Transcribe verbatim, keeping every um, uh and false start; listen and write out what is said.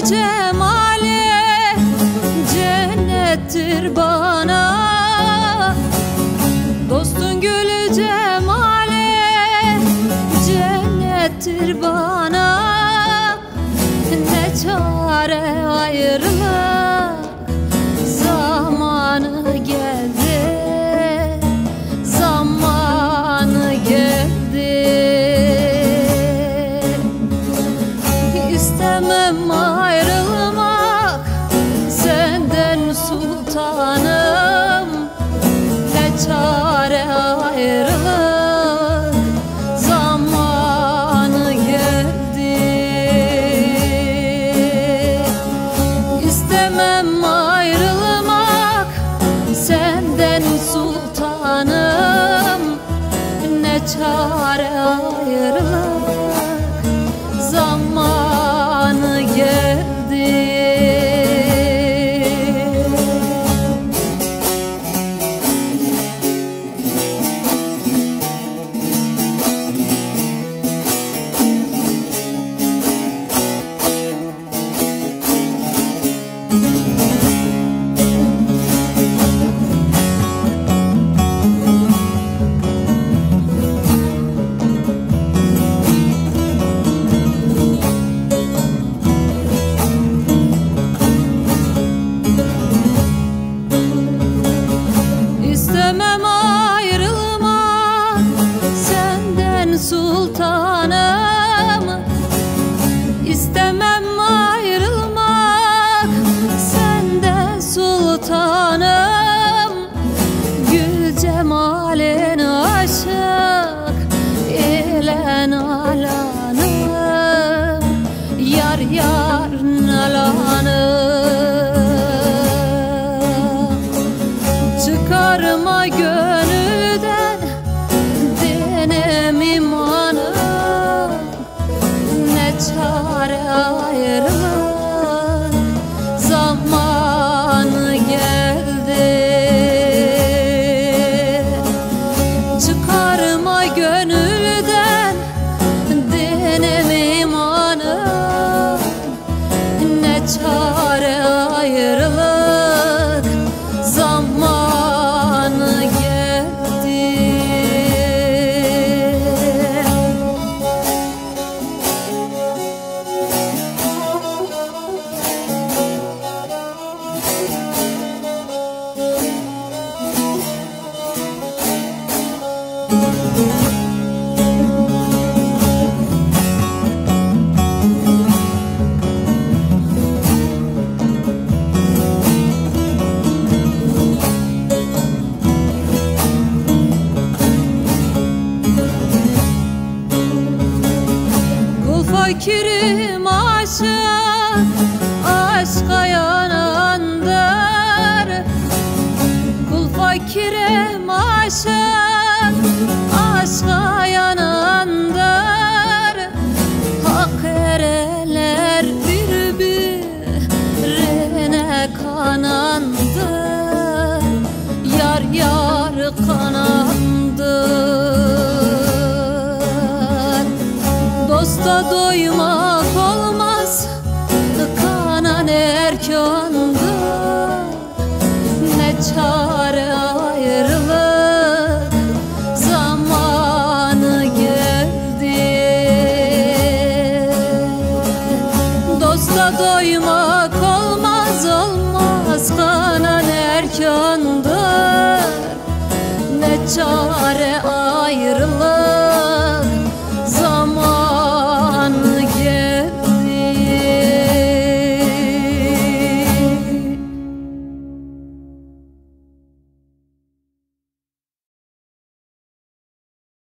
cemali cennettir bana. Dostun gülü cemali cennettir bana. Ne çare ayrılık zamanı geldi, zamanı geldi. İstemem ayrılmak senden sultanım. Ne çare ayrılık zamanı geldi. İstemem ayrılmak senden sultanım. Ne çare ayrılık zamanı geldi. İstemem ayrılmak senden sultanım. İstemem ayrılmak senden sultanım. Gül cemalin aşık ile nalanım. Yar yar nalanım. Çıkarma gönülden dinem imanım. Ne çare ayrılık zamanı geldi. Çıkarma gönülden dinem imanım. Ne çare ayrılık zamanı geldi. Fakirim aşık, aşka yanandır. Kul fakirim aşık, aşka yanandır. Hak erenler birbirine kanandır. Yar yar kanandır. Dosta doymak olmaz, kanan erkandır. Ne çare ayrılık zamanı geldi. Dosta doymak olmaz, olmaz, kanan erkandır. Ne çare